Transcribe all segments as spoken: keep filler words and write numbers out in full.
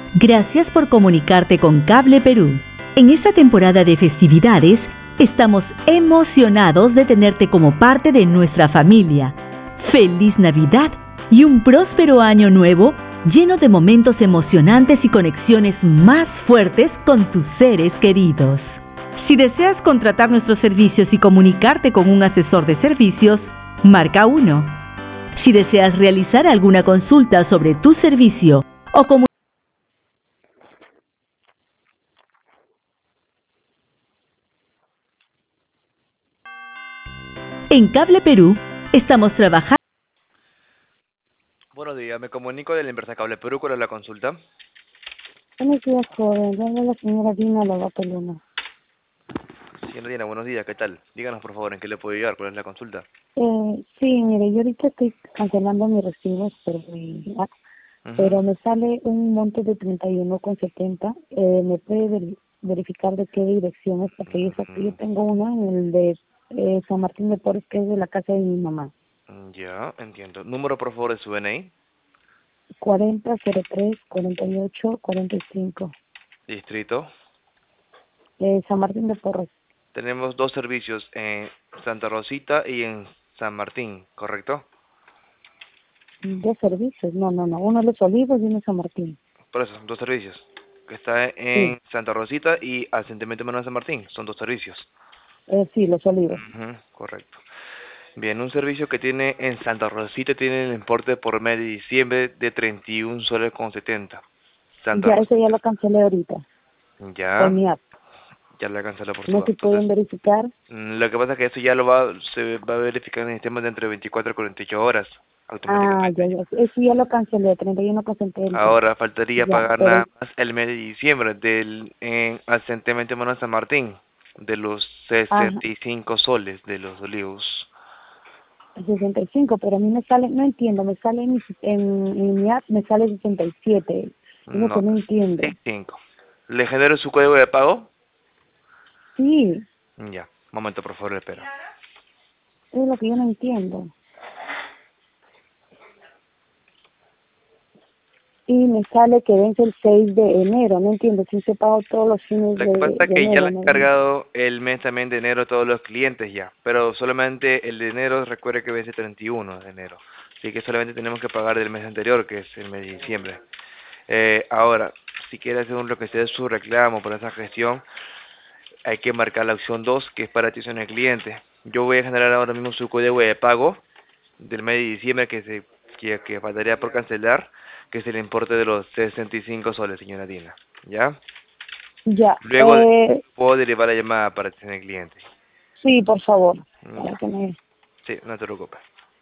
Gracias por comunicarte con Cable Perú. En esta temporada de festividades, estamos emocionados de tenerte como parte de nuestra familia. ¡Feliz Navidad y un próspero año nuevo lleno de momentos emocionantes y conexiones más fuertes con tus seres queridos! Si deseas contratar nuestros servicios y comunicarte con un asesor de servicios, marca uno. Si deseas realizar alguna consulta sobre tu servicio o comunicar en Cable Perú, estamos trabajando. Buenos días, me comunico de la empresa Cable Perú. ¿Cuál es la consulta? Buenos días, joven. Le habla la señora Dina Lobato Luna. Señora Diana, buenos días, ¿qué tal? Díganos, por favor, ¿en qué le puedo ayudar? ¿Cuál es la consulta? Eh, sí, mire, yo ahorita estoy cancelando mis recibos, pero, mi app, Uh pero -huh. me sale un monto de treinta y uno con setenta. Eh, ¿Me puede ver- verificar de qué dirección es? Porque yo, Uh sé- yo -huh. tengo una en el de eh, San Martín de Porres, que es de la casa de mi mamá. Ya, entiendo. Número, por favor, de su D N I. cuarenta cero tres cuarenta y ocho cuarenta y cinco. Distrito. Eh, San Martín de Porres. Tenemos dos servicios en Santa Rosita y en San Martín, ¿correcto? Dos servicios. No, no, no. Uno es Los Olivos y uno es San Martín. Por eso, dos servicios. Que está Sí, en Santa Rosita y Asentamiento Manuel San Martín. Son dos servicios. eh, sí, Los Olivos. Uh -huh, correcto. Bien, un servicio que tiene en Santa Rosita tiene el importe por mes de diciembre de treinta y un soles con setenta. Santa Ya, eso ya Rosita. lo cancelé ahorita por Ya, mi app. ya la canceló por su No app. se pueden Entonces, verificar. mm, lo que pasa es que eso ya lo va, se va a verificar en el sistema de entre veinticuatro y cuarenta y ocho horas, Ah, ya, automáticamente. ya. Eso ya lo cancelé, treinta y uno con setenta. Ahora faltaría Ya, pagar pero nada más el mes de diciembre del en Asentamiento Manuel San Martín, de los ajá, sesenta y cinco soles de los olivos. sesenta y cinco, pero a mí me sale, no entiendo, me sale en, mi- en, en mi app, me sale sesenta y siete. Es lo que No, no entiendo. sesenta y cinco. ¿Le genero su código de pago? Sí, Ya, un momento, por favor, espera. es lo que yo no entiendo. Y me sale que vence el seis de enero, no entiendo, si se paga todos los fines Lo que de, pasa es de que ya le enero, han ¿no? cargado el mes también de enero a todos los clientes ya, pero solamente el de enero, recuerde que vence treinta y uno de enero, así que solamente tenemos que pagar del mes anterior, que es el mes de diciembre. Eh, ahora, si quiere hacer un, lo que sea su reclamo por esa gestión, hay que marcar la opción dos, que es para atención al cliente. Yo voy a generar ahora mismo su código de pago del mes de diciembre que se que, que faltaría por cancelar, que es el importe de los sesenta y cinco soles, señora Dina, ¿ya? Ya, Luego de- eh, puedo derivar la llamada para atención al cliente. sí, por favor, para Ya, que me... sí, no te preocupes.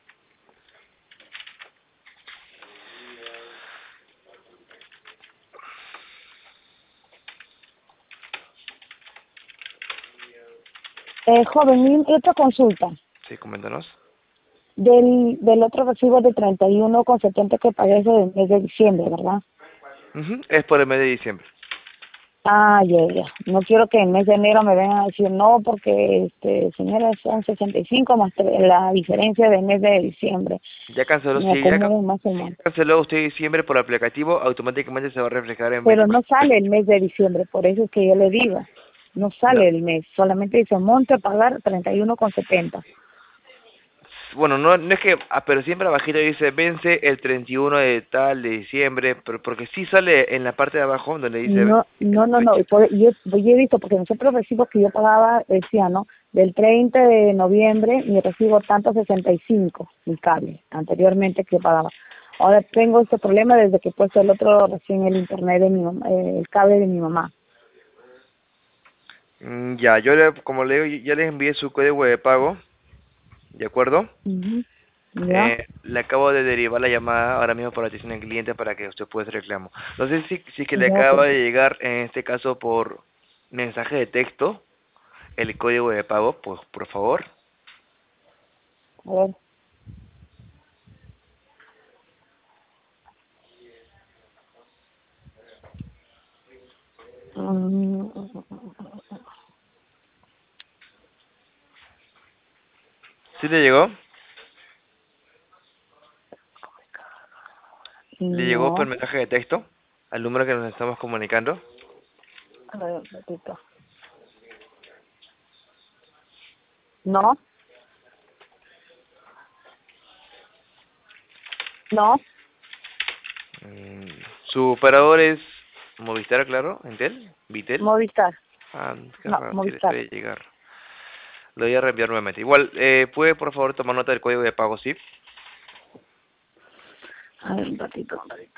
Eh, joven, y otra consulta. Sí, coméntanos. Del, del otro recibo de treinta y uno con setenta que pagué ese del mes de diciembre, ¿verdad? Ujú, es por el mes de diciembre. Ah, ya, ya. No quiero que en mes de enero me vengan a decir no, porque, este, señora, son sesenta y cinco más tre- la diferencia del mes de diciembre. Ya canceló, Me si ya, ca- acumulen más el si ya monto. canceló usted diciembre por aplicativo, automáticamente se va a reflejar en Pero no veinticuatro. sale el mes de diciembre, por eso es que yo le digo. No No. sale el mes, solamente dice monto a pagar treinta y uno con setenta. Bueno, no, no es que, ah, pero siempre abajito dice vence el treinta y uno de tal de diciembre, pero porque sí sale en la parte de abajo donde dice vence No, no, el no, no. treinta. y por- Yo, yo he visto, porque nosotros recibos que yo pagaba, decía, ¿no? Del treinta de noviembre, mi recibo tanto sesenta y cinco, mi cable, anteriormente que yo pagaba. Ahora tengo este problema desde que he puesto el otro recién el internet de mi mamá, eh, el cable de mi mamá. Mm, ya, yo le, como le digo, ya les envié su código de pago, ¿de acuerdo? Ujú. ¿Ya? Eh, le acabo de derivar la llamada ahora mismo por atención al cliente para que usted pueda hacer reclamo. No sé si, si que le Ya, ok. acaba de llegar, en este caso por mensaje de texto, el código de pago, pues por favor. A ver. Mm, ¿Sí le llegó? ¿Le llegó por No, mensaje de texto? al número que nos estamos comunicando. A ver, un ratito. No. No. Mm, su operador es Movistar, claro, Entel, Vitel. Movistar. Ah, qué No, raro, si le Movistar. puede llegar. Lo voy a reenviar nuevamente. Igual, eh, ¿puede por favor tomar nota del código de pago S I F? A ver, un ratito, un ratito.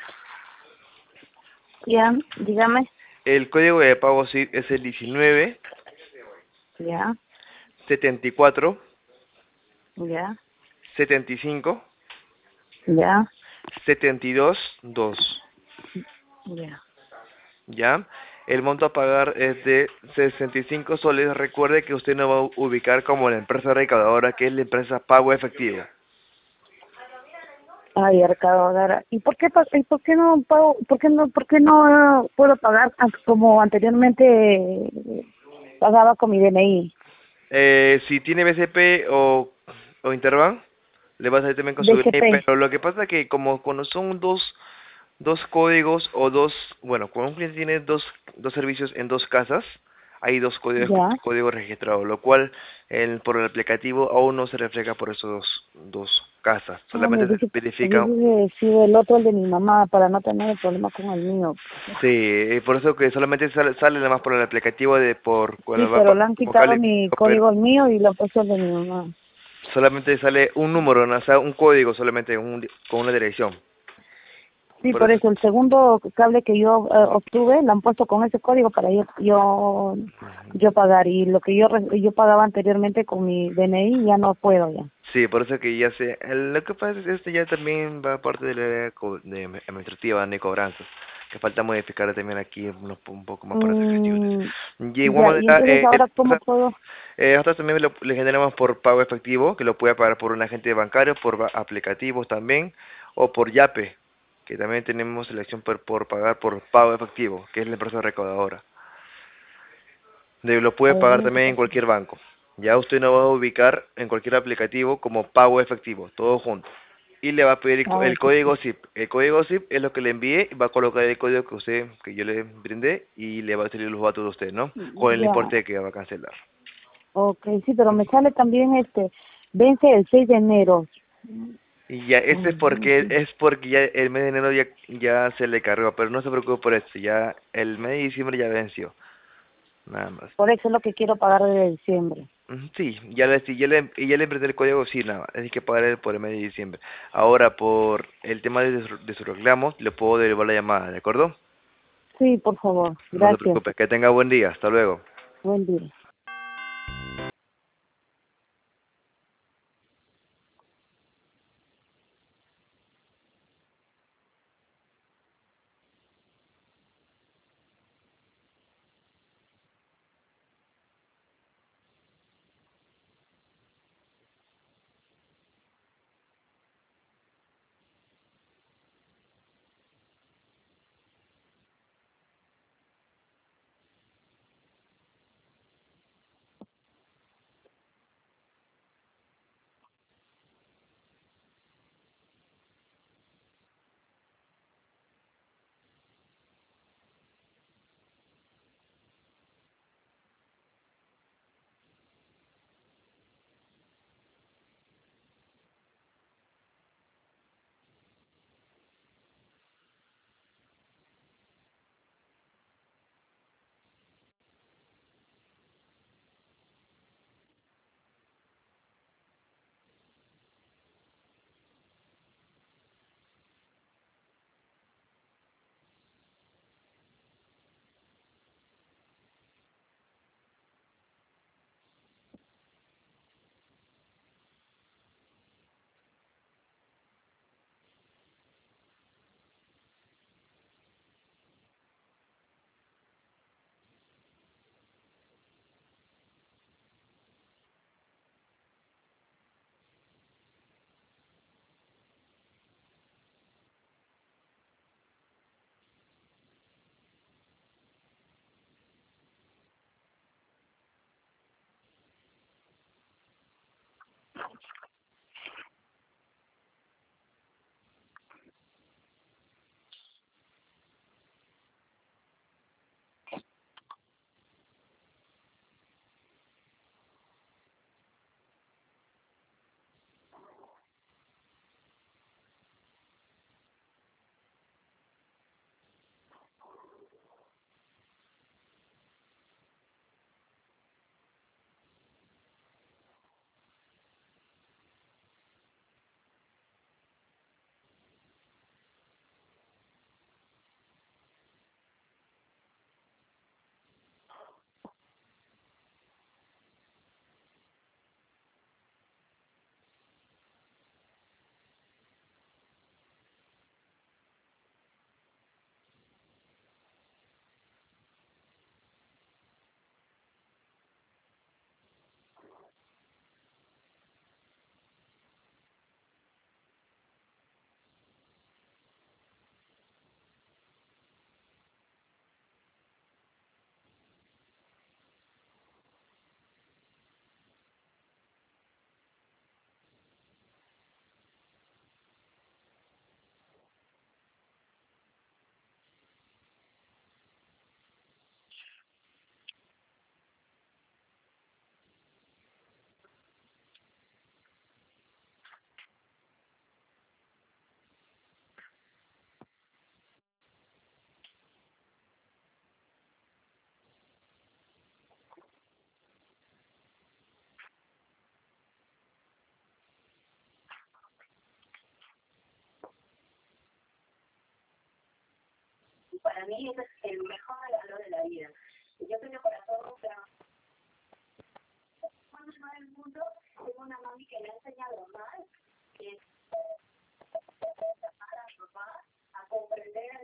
Ya, dígame. El código de pago S I F es el diecinueve Ya, setenta y cuatro ya, setenta y cinco ya, setenta y dos dos. ya. ¿Ya? El monto a pagar es de sesenta y cinco soles. Recuerde que usted no va a ubicar como la empresa recaudadora, que es la empresa Pago Efectivo. Ay, recaudadora. ¿Y por qué, pa- y por qué no pago, por qué no, por qué no puedo pagar an- como anteriormente eh, pagaba con mi D N I? Eh, si tiene B C P o, o Interbank, le va a salir también con su D N I, B C P. pero lo que pasa es que como cuando son dos dos códigos o dos, bueno, cuando un cliente tiene dos, dos servicios en dos casas, hay dos códigos, Ya. códigos registrados, lo cual el, por el aplicativo aún no se refleja por esos dos, dos casas, Ah, me solamente se dice, me verifica. dice que sí, el otro el de mi mamá para no tener el problema con el mío. Sí, eh, por eso que solamente sale, sale nada más por el aplicativo de por Sí, cuando va a pero le pagar han como quitado Cali, mi pero código el mío y le han puesto el de mi mamá. solamente sale un número, ¿no? O sea, un código solamente un, con una dirección. Sí, Por por eso, eso el segundo cable que yo eh, obtuve lo han puesto con ese código para yo yo yo pagar y lo que yo re- yo pagaba anteriormente con mi D N I ya no puedo ya. sí, por eso que ya sé. el- Lo que pasa es que este ya también va parte de la área co- de administrativa de cobranzas, que falta modificar también aquí unos po- un poco más para ser flexibles. Mm, Y igual ya, y manera, entonces eh, ahora cómo nosotros puedo. eh, nosotros también lo, le generamos por pago efectivo, que lo puede pagar por un agente bancario, por va- aplicativos también, o por Yape, que también tenemos selección por, por pagar por pago efectivo, que es la empresa recaudadora. De- lo puede pagar Oh, también en cualquier banco. Ya usted no va a ubicar en cualquier aplicativo como pago efectivo, todo junto. Y le va a pedir el, co- ah, el sí, código S I P. El código S I P es lo que le envíe, y va a colocar el código que usted, que yo le brindé y le va a salir los datos de usted, ¿no? Con el ya, importe que va a cancelar. okay, sí, pero me sale también este vence el seis de enero. Y ya, este es Mm, porque, es porque ya el mes de enero ya, ya se le cargó, pero no se preocupe por esto, ya el mes de diciembre ya venció, nada más. Por eso es lo que quiero pagar de diciembre. Ujú, sí, ya le, sí, ya le, y ya le emprendí el código, sí, nada más, hay que pagar el- por el mes de diciembre. Ahora, por el tema de su, de su reclamo, le puedo derivar la llamada, ¿de acuerdo? Sí, por favor, No se gracias. preocupe, que tenga buen día, hasta luego. Buen día. mí ese es el mejor regalo de la vida. Y yo tengo corazón, pero cuando yo en el mundo tengo una mami que le ha enseñado más, que es a mi papá a comprender